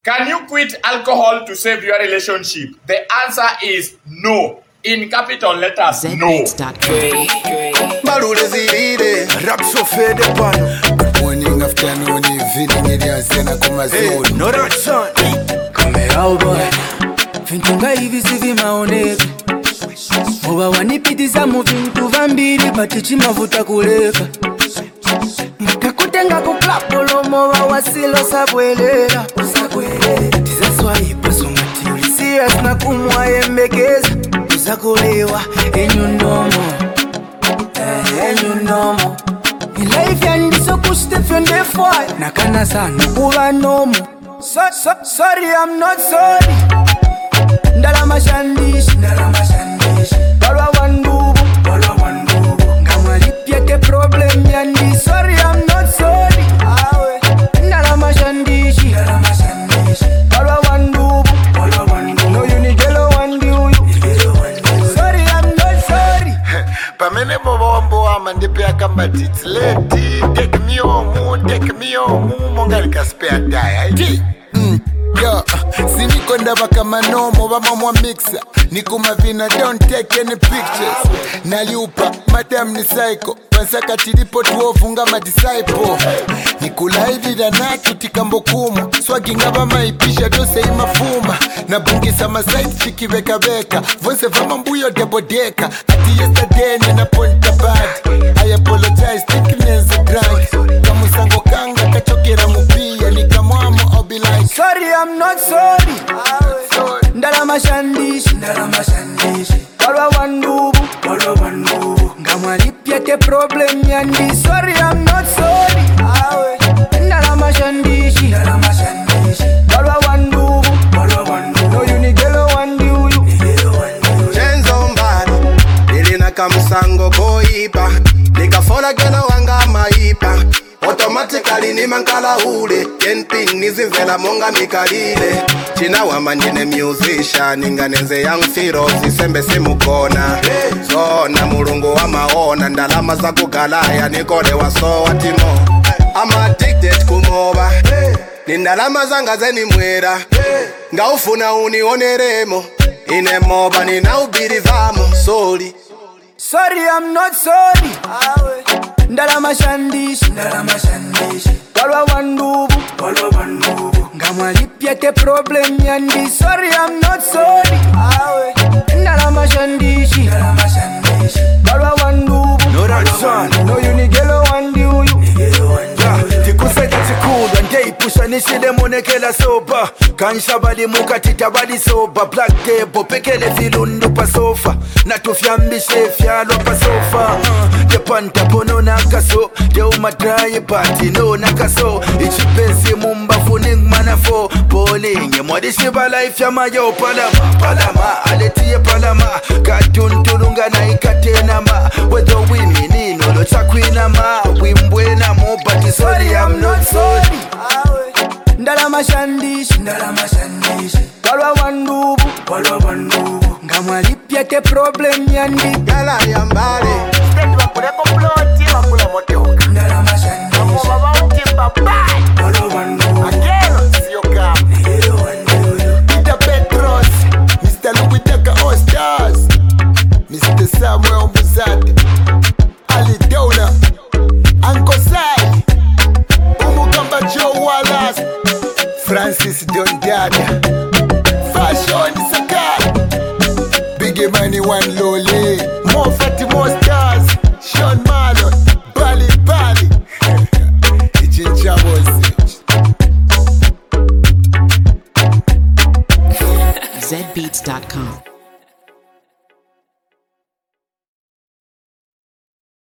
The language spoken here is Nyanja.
Can you quit alcohol to save your relationship? The answer is no. In capital letters, no. Rap so fed up. Morning, afternoon, evening, hey, no that son. Come here, boy. Fintunga hivi sivi maoneka. Muba wanipitiza mu vintu vambiri patichi mavuta kuleka. Mkakutenga ku club olomo wa wasilo sabwelera. Tiza swaipa somati ulisias na kumwa yembekeza. Uzakulewa enyunomo. Enyunomo. Life yandiso kustefende fire. Nakana sana kuba nomo. Sorry, I'm not sorry. Ndalama shandishi. Balwa wandubu. Ngama lipye ke problem yandi. Sorry, I'm not sorry. Ndalama shandishi. Balwa wandubu. No unigelo wandi uyu. Sorry, I'm not sorry. Pamene bombo amandipe akambati leti. Take me home, mongalika spare tire. Yo, sinikonda baka manomo bamamwa mixer. Nikuma vina don't take any pictures. Naliupa, madam ni psycho. Pansaka tilipo tuofunga madisciple. Nikula hivi danaki tikambokumu. Swagi ngaba maipisha dose imafuma. Nabungisa maside chiki beka. Vonse vama mbuyo debodeka. Ati yesterday nina ponta bad. I apologize, thinking as a drunk. Kamusango kanga kachokera mupia. Nikamwamo I'll be like sorry, I'm not sorry. Ndalama shandishi. Balwa wandubu. Ngama lipye ke problem yandi. Sorry, I'm not sorry. Ndalama shandishi. Balwa wandubu. No unigelo wandi uyu. Chenzo mbani nilina kamsango boipa. Nikafola gena wanga maipa. Automatically ni mankala hule. Kenping nizimvela monga mikalile. China wamanyine musician. Ninganenze young Firoz isembe simukona. Zona mulungu wa maona. Ndalama za kugalaya nikole waso watimo. I'm addicted kumoba. Nindalama zanga zeni mwera. Ngaufuna unioneremo. Ine moba nina ubirivamo. Sorry, I'm not sorry. Ndalama shandishi. Balwa wandubu. Ngama lipye ke problem yandi. Sorry, I'm not sorry. Ndalama shandishi. Balwa wandubu. No that son. No unigelo wandi uyu. Tikuseka chikuda ndei pusha nishile monekela soba. Kansha badi mukatita badi soba. Black table pekele vilundu pa sofa. Natufyambishe fyalo pa sofa. Jepanta pono nakaso. Je umadraye bati no nakaso. Ichipensi mumba funing manafo. Bowling mwadishiba life ya mayo palama. Aletie palama. Katunturunga na ikatena ma. Wedo wimi nino lo chakwina ma. Wimbwe na mo but sorry I'm not sorry. Ndalama shandishi. Balwa wandubu. Ngama lipye ke problem yandi. gala yambale. Stendi wakuleko ploti wakula motoka. Ndalama shandishi. Mwa utimba bye. Agelo siyo kama. Peter Petros, Mr. Louis Tucker All Stars, Mr. Samuel Mbuzade, Ali Dona, Uncle Sai, Umugamba Joe Wallace, Francis Dondada, Fashion Sakai, Biggie Money One Loli, more fatty, more stars, Sean Marlon, Bali, Ichincha Boys. ZBeats.com